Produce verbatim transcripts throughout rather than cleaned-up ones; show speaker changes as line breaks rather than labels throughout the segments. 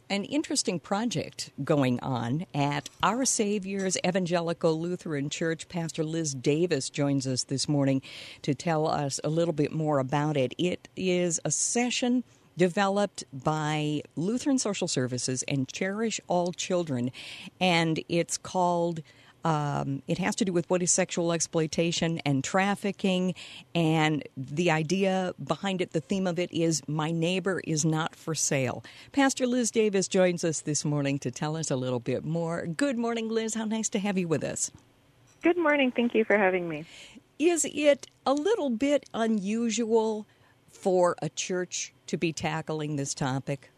an interesting project going on at Our Savior's Evangelical Lutheran Church. Pastor Liz Davis joins us this morning to tell us a little bit more about it. It is a session developed by Lutheran Social Services and Cherish All Children, and it's called Um, it has to do with what is sexual exploitation and trafficking, and the idea behind it, the theme of it is my neighbor is not for sale. Pastor Liz Davis joins us this morning to tell us a little bit more. Good morning, Liz. How nice to have you with us.
Good morning. Thank you for having me.
Is it a little bit unusual for a church to be tackling this topic?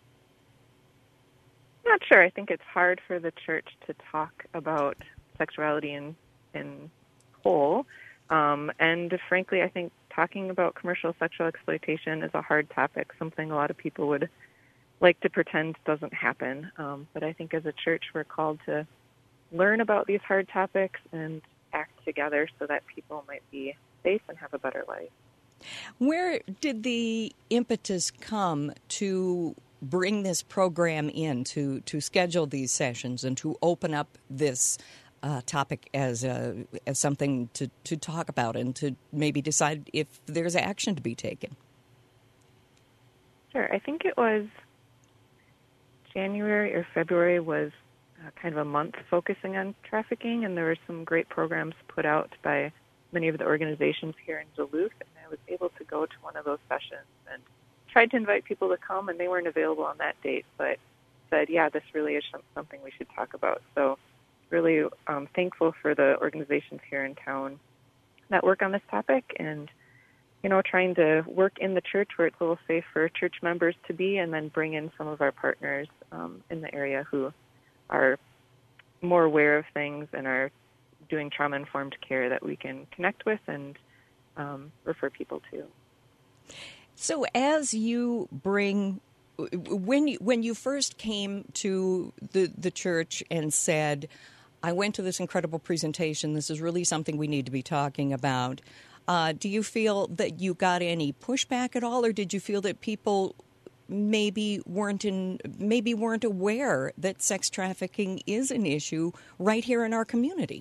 Not sure. I think it's hard for the church to talk about sexuality in in whole, um, and frankly, I think talking about commercial sexual exploitation is a hard topic. Something a lot of people would like to pretend doesn't happen. Um, but I think as a church, we're called to learn about these hard topics and act together so that people might be safe and have a better life.
Where did the impetus come to bring this program in, to, to schedule these sessions and to open up this uh, topic as a, as something to, to talk about and to maybe decide if there's action to be taken?
Sure. I think it was January or February was uh, kind of a month focusing on trafficking, and there were some great programs put out by many of the organizations here in Duluth, and I was able to go to one of those sessions and tried to invite people to come, and they weren't available on that date, but said, yeah, this really is something we should talk about. So really um, thankful for the organizations here in town that work on this topic, and, you know, trying to work in the church where it's a little safe for church members to be, and then bring in some of our partners um, in the area who are more aware of things and are doing trauma-informed care that we can connect with and um, refer people to.
So as you bring, when you, when you first came to the, the church and said, I went to this incredible presentation, this is really something we need to be talking about, uh, do you feel that you got any pushback at all, or did you feel that people maybe weren't in, maybe weren't aware that sex trafficking is an issue right here in our community?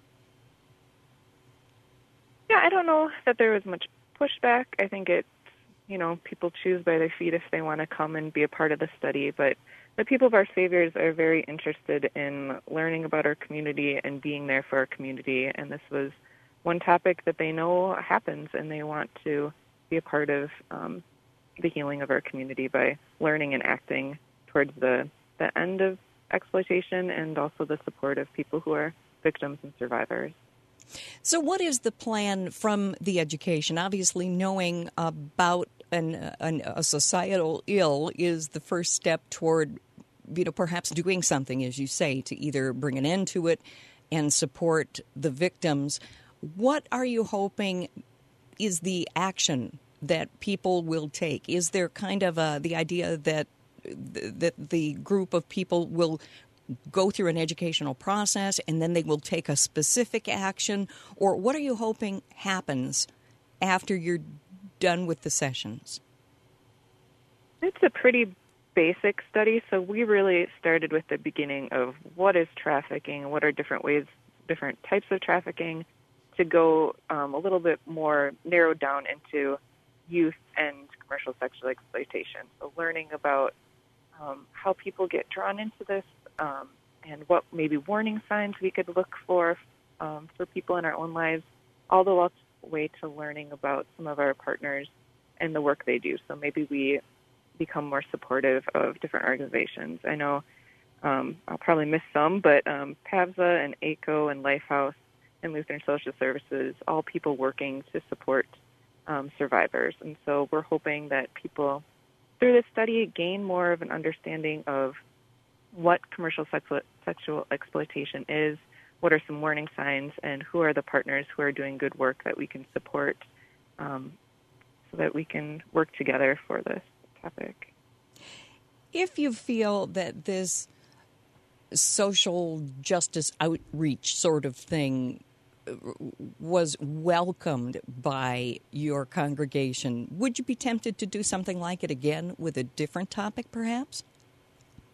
Yeah, I don't know that there was much pushback. I think it You know, people choose by their feet if they want to come and be a part of the study. But the people of Our Saviors are very interested in learning about our community and being there for our community. And this was one topic that they know happens, and they want to be a part of um, the healing of our community by learning and acting towards the, the end of exploitation and also the support of people who are victims and survivors.
So what is the plan from the education? Obviously, knowing about an, an, a societal ill is the first step toward, you know, perhaps doing something, as you say, to either bring an end to it and support the victims. What are you hoping is the action that people will take? Is there kind of a, the idea that that the group of people will go through an educational process and then they will take a specific action? Or what are you hoping happens after you're done with the sessions?
It's a pretty basic study, so we really started with the beginning of what is trafficking, what are different ways, different types of trafficking, to go um, a little bit more narrowed down into youth and commercial sexual exploitation. So learning about um, how people get drawn into this, Um, and what maybe warning signs we could look for um, for people in our own lives, all the way to learning about some of our partners and the work they do. So maybe we become more supportive of different organizations. I know um, I'll probably miss some, but um, PAVSA and A C O and Lifehouse and Lutheran Social Services, all people working to support um, survivors. And so we're hoping that people, through this study, gain more of an understanding of what commercial sexual, sexual exploitation is, what are some warning signs, and who are the partners who are doing good work that we can support um, so that we can work together for this topic.
If you feel that this social justice outreach sort of thing was welcomed by your congregation, would you be tempted to do something like it again with a different topic, perhaps?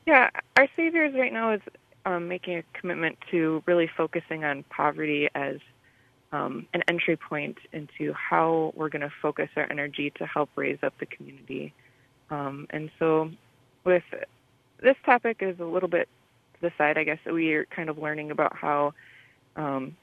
Yeah, our Saviors right now is um, making a commitment to really focusing on poverty as um, an entry point into how we're going to focus our energy to help raise up the community. Um, and so with this topic is a little bit to the side, I guess, we are kind of learning about how um,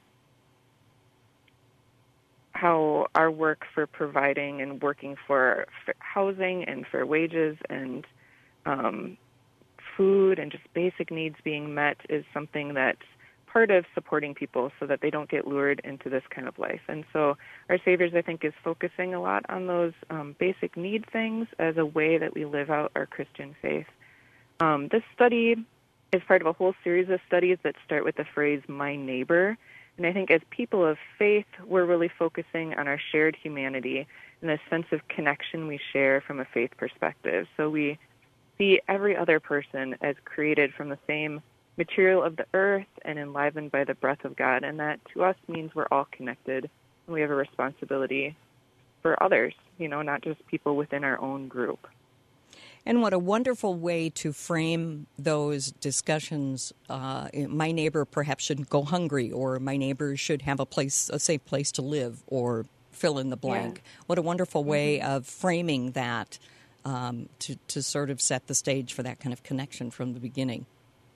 how our work for providing and working for housing and for wages and um, food and just basic needs being met is something that's part of supporting people so that they don't get lured into this kind of life. And so our Saviors, I think, is focusing a lot on those um, basic need things as a way that we live out our Christian faith. Um, this study is part of a whole series of studies that start with the phrase, my neighbor. And I think as people of faith, we're really focusing on our shared humanity and the sense of connection we share from a faith perspective. So we see every other person as created from the same material of the earth and enlivened by the breath of God. And that to us means we're all connected and we have a responsibility for others, you know, not just people within our own group.
And what a wonderful way to frame those discussions. Uh, my neighbor perhaps shouldn't go hungry, or my neighbor should have a place, a safe place to live, or fill in the blank. Yeah. What a wonderful way mm-hmm. of framing that um, to, to sort of set the stage for that kind of connection from the beginning.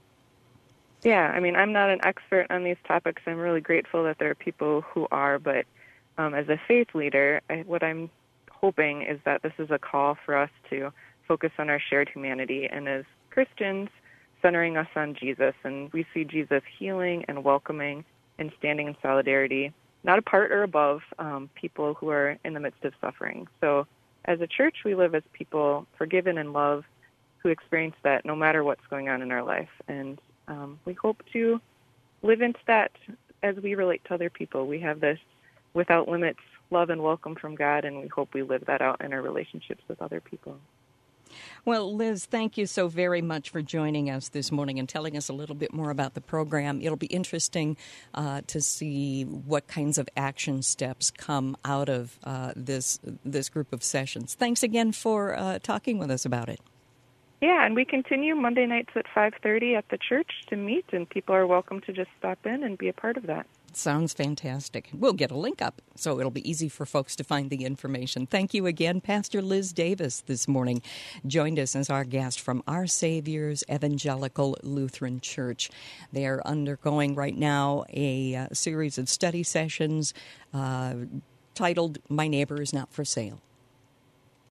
Yeah, I mean, I'm not an expert on these topics. I'm really grateful that there are people who are, but um, as a faith leader, I, what I'm hoping is that this is a call for us to focus on our shared humanity, and as Christians, centering us on Jesus. And we see Jesus healing and welcoming and standing in solidarity, not apart or above um, people who are in the midst of suffering. So as a church, we live as people forgiven and loved who experience that no matter what's going on in our life. And um, we hope to live into that as we relate to other people. We have this without limits love and welcome from God, and we hope we live that out in our relationships with other people.
Well, Liz, thank you so very much for joining us this morning and telling us a little bit more about the program. It'll be interesting uh, to see what kinds of action steps come out of uh, this this group of sessions. Thanks again for uh, talking with us about it.
Yeah, and we continue Monday nights at five thirty at the church to meet, and people are welcome to just stop in and be a part of that.
Sounds fantastic. We'll get a link up, so it'll be easy for folks to find the information. Thank you again. Pastor Liz Davis this morning joined us as our guest from Our Savior's Evangelical Lutheran Church. They are undergoing right now a uh, series of study sessions uh, titled My Neighbor is Not for Sale.